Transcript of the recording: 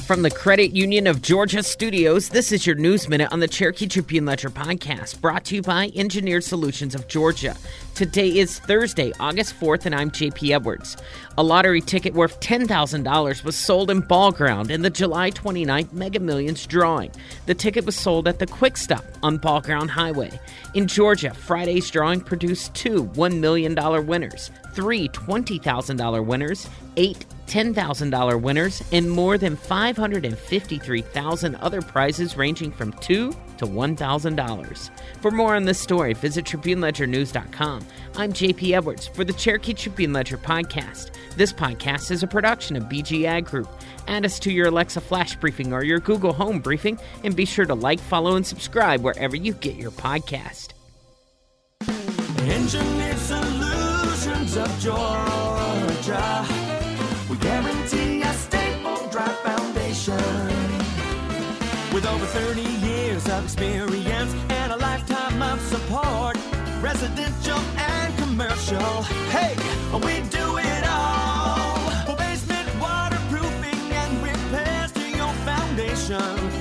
From the Credit Union of Georgia Studios, this is your News Minute on the Cherokee Tribune-Ledger podcast, brought to you by Engineered Solutions of Georgia. Today is Thursday, August 4th, and I'm JP Edwards. A lottery ticket worth $10,000 was sold in Ball Ground in the July 29th Mega Millions drawing. The ticket was sold at the Quick Stop on Ball Ground Highway. In Georgia, Friday's drawing produced 2 $1 million winners, 3 $20,000 winners, 8 $10,000 winners, and more than 553,000 other prizes ranging from $2 to $1,000. For more on this story, visit TribuneLedgerNews.com. I'm JP Edwards for the Cherokee Tribune-Ledger podcast. This podcast is a production of BG Ag Group. Add us to your Alexa Flash Briefing or your Google Home Briefing, and be sure to like, follow, and subscribe wherever you get your podcast. Engineered Solutions of Georgia. We guarantee a stable, dry foundation. With over 30 years of experience and a lifetime of support, residential and commercial. Hey, we do it all. For basement waterproofing and repairs to your foundation.